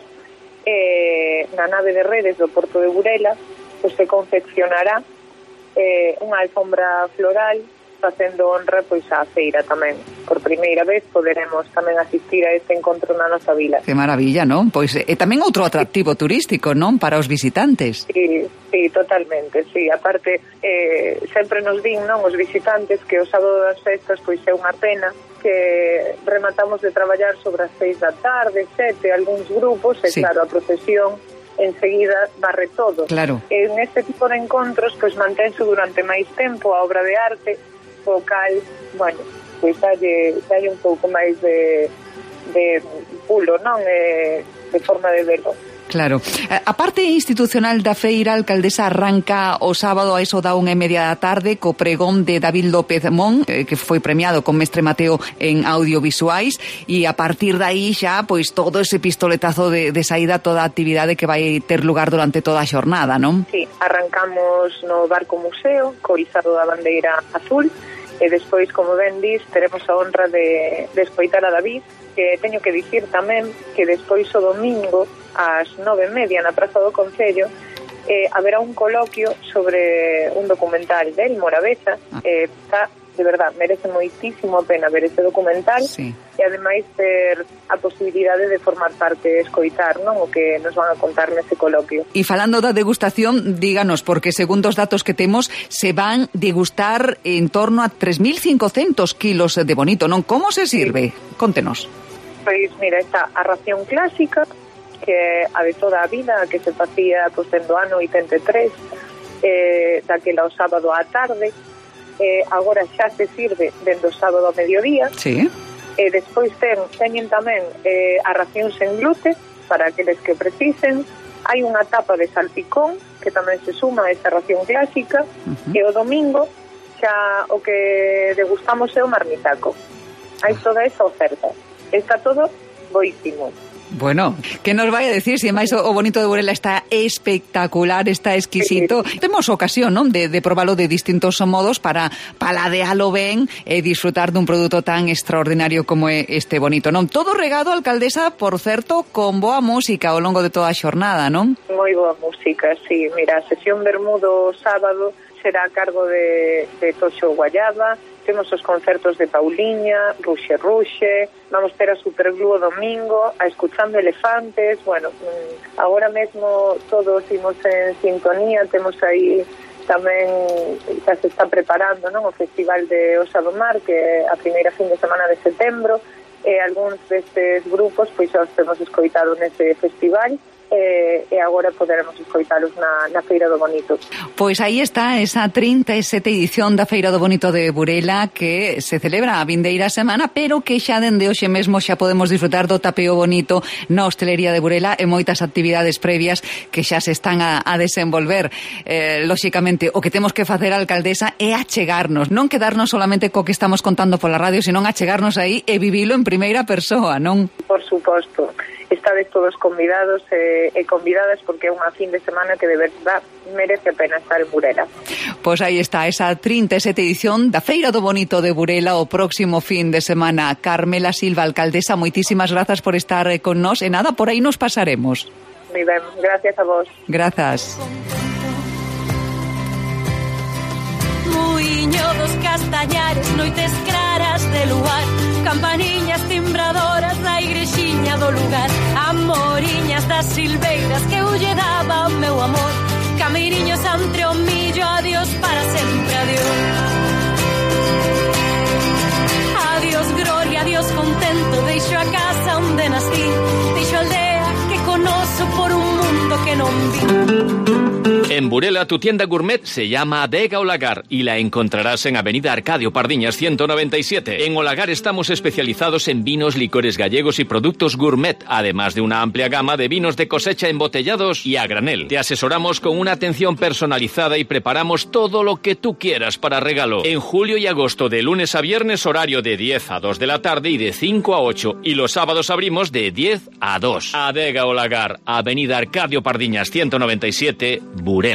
eh, na nave de redes do Porto de Burela, pois se confeccionará eh, unha alfombra floral facendo honra pois á feira tamén. Por primeira vez poderemos tamén asistir a este encontro na nosa vila. Que maravilla, non? Pois é tamén outro atractivo turístico, non? Para os visitantes. Sí, sí, totalmente, sí. Aparte, eh, sempre nos din, non, os visitantes que o sábado das festas pois é unha pena que rematamos de traballar sobre as seis da tarde, sete, algúns grupos, e sí. claro, a procesión enseguida barre todo. Claro. En este tipo de encontros, pois mantense durante máis tempo a obra de arte, o cal, bueno, pois dalle, dalle un pouco máis de, de pulo, non? E, de forma de verlo. Claro. A parte institucional da feira, a alcaldesa arranca o sábado a eso da unha e media da tarde co pregón de David López Mon, eh, que foi premiado con Mestre Mateo en audiovisuais, e a partir de aí xa, pois, todo ese pistoletazo de, de saída, toda a actividade que vai ter lugar durante toda a xornada, non? Sí, arrancamos no Barco Museo, co izado da bandeira azul, e despois, como ben dis, teremos a honra de, de escoitar a David, que teño que dicir tamén que despois o domingo ás nove e media na Praza do Concello eh, haberá un coloquio sobre un documental del Morabeza. eh, está, de verdad, merece moitísimo a pena ver ese documental, sí. E ademais ter a posibilidade de formar parte e escoitar, non, o que nos van a contar nese coloquio. E falando da degustación, díganos, porque segundo os datos que temos, se van degustar en torno a tres mil cincocentos kilos de bonito, non? Como se sirve? Sí. Contenos. Pois, mira, está a ración clásica, que a de toda a vida, que se facía pois, dende o ano oitenta e tres, eh, daquela o sábado á tarde, eh, agora xa se sirve dende o sábado ao mediodía. Sí. E despois ten, teñen tamén eh, a ración sen glute, para aqueles que precisen. Hai unha tapa de salpicón, que tamén se suma a esta ración clásica, uh-huh. E o domingo xa o que degustamos é o marmitaco. Hai toda esa oferta. Está todo boísimo. Bueno, que nos vai a decir se máis o bonito de Burela está espectacular, está exquisito. Sí. Temos ocasión, non, de, de probalo de distintos modos para paladealo ben e disfrutar dun produto tan extraordinario como é este bonito, non? Todo regado, alcaldesa, por certo, con boa música ao longo de toda a xornada, non? Moi boa música, sí. Mira, a sesión Bermudo sábado será a cargo de, de Toxo Guayaba. Temos os concertos de Pauliña, Ruxe Ruxe, vamos ter a Superglue o domingo, a Escuchando Elefantes. Bueno, agora mesmo todos imos en sintonía, temos aí tamén, xa se está preparando, non, o Festival de Osa do Mar, que é a primeira fin de semana de setembro, e algúns destes grupos pois xa os temos escoitado nese festival. E, e agora poderemos escoitalos na, na Feira do Bonito. Pois aí está esa trinta e sete edición da Feira do Bonito de Burela, que se celebra a vindeira semana, pero que xa dende hoxe mesmo xa podemos disfrutar do tapeo bonito na hostelería de Burela e moitas actividades previas que xa se están a, a desenvolver. Eh, lóxicamente, o que temos que facer, alcaldesa, é achegarnos, non quedarnos solamente co que estamos contando pola radio, senón achegarnos aí e vivilo en primeira persoa, non? Por suposto. Estades todos convidados e, e convidadas, porque é unha fin de semana que de verdad merece a pena estar en Burela. Pois aí está esa trinta e sete edición da Feira do Bonito de Burela o próximo fin de semana. Carmela Silva, alcaldesa, moitísimas grazas por estar con nós e nada, por aí nos pasaremos. Moi ben, gracias a vos. Grazas. Muiño dos Castañares, noites claras de luar, campaniñas timbradoras na igrexiña do lugar, amoriñas das silveiras que eu lle daba o meu amor, camiños entre o millo, adiós para sempre, adiós. Adiós gloria, adiós contento, deixo a casa onde nací, deixo a aldea que conozo por un mundo que non vi. En Burela, tu tienda gourmet se llama Adega Olagar y la encontrarás en Avenida Arcadio Pardiñas ciento noventa y siete. En Olagar estamos especializados en vinos, licores gallegos y productos gourmet, además de una amplia gama de vinos de cosecha embotellados y a granel. Te asesoramos con una atención personalizada y preparamos todo lo que tú quieras para regalo. En julio y agosto, de lunes a viernes, horario de diez a dos de la tarde y de cinco a ocho. Y los sábados abrimos de diez a dos. Adega Olagar, Avenida Arcadio Pardiñas ciento noventa y siete, Burela.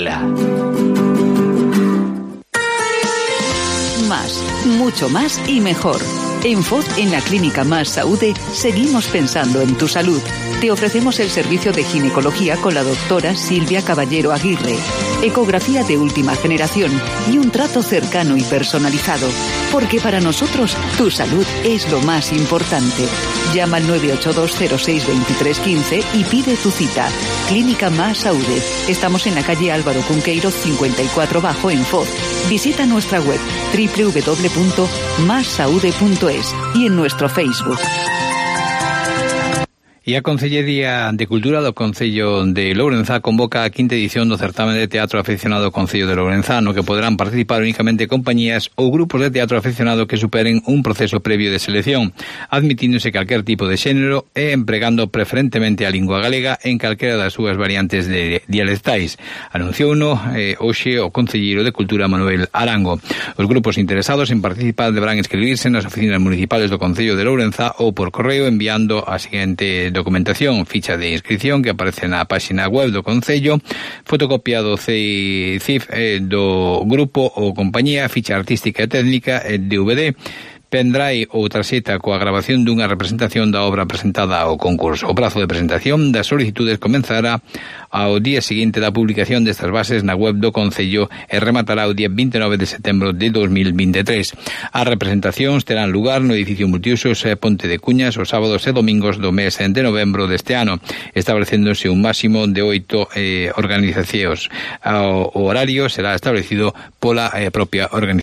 Más, mucho más y mejor. En F O D, en la Clínica Más Saúde, seguimos pensando en tu salud. Te ofrecemos el servicio de ginecología con la doctora Silvia Caballero Aguirre, ecografía de última generación y un trato cercano y personalizado. Porque para nosotros, tu salud es lo más importante. Llama al nueve ocho dos cero seis dos tres uno cinco y pide tu cita. Clínica Más Saúde. Estamos en la calle Álvaro Cunqueiro cincuenta y cuatro Bajo en F O D. Visita nuestra web doble u doble u doble u punto más saude punto es y en nuestro Facebook. E a Concellería de Cultura do Concello de Lourenzá convoca a quinta edición do certamen de teatro aficionado do Concello de Lourenzá, no que poderán participar únicamente compañías ou grupos de teatro aficionado que superen un proceso previo de selección, admitíndose calquer tipo de xénero e empregando preferentemente a lingua galega en calquera das súas variantes de dialectais. Anunciouno eh, hoxe o Concelleiro de Cultura Manuel Arango. Os grupos interesados en participar deberán inscribirse nas oficinas municipales do Concello de Lourenzá ou por correo enviando a seguinte documentación: ficha de inscripción que aparece na página web do Concello, fotocopia do C I F eh, do grupo ou compañía, ficha artística e técnica, eh, D V D, pendrive ou tarxeta coa grabación dunha representación da obra presentada ao concurso. O prazo de presentación das solicitudes comenzará ao día seguinte da publicación destas bases na web do Concello e rematará o día vinte e nove de setembro de dos mil veintitrés. As representacións terán lugar no edificio multiusos Ponte de Cuñas os sábados e domingos do mes de novembro deste ano, establecéndose un máximo de oito eh, organizacións. O horario será establecido pola eh, propia organización.